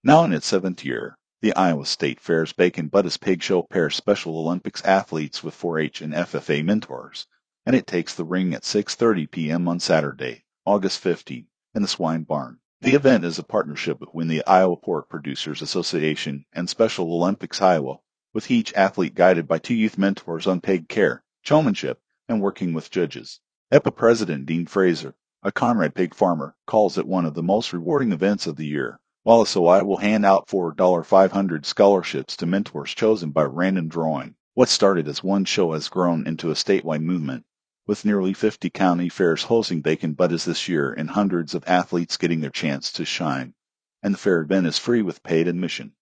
Now in its seventh year, the Iowa State Fair's Bacon Buddhist Pig Show pairs Special Olympics athletes with 4-H and FFA mentors, and it takes the ring at 6:30 p.m. on Saturday, August 15, in the Swine Barn. The event is a partnership between the Iowa Pork Producers Association and Special Olympics Iowa, with each athlete guided by two youth mentors on pig care, showmanship, and working with judges. EPA President Dean Fraser, a Conrad pig farmer, calls it one of the most rewarding events of the year. Also, I will hand out $500 scholarships to mentors chosen by random drawing. What started as one show has grown into a statewide movement, with nearly 50 county fairs hosting Bacon Buddies this year and hundreds of athletes getting their chance to shine. And the fair event is free with paid admission.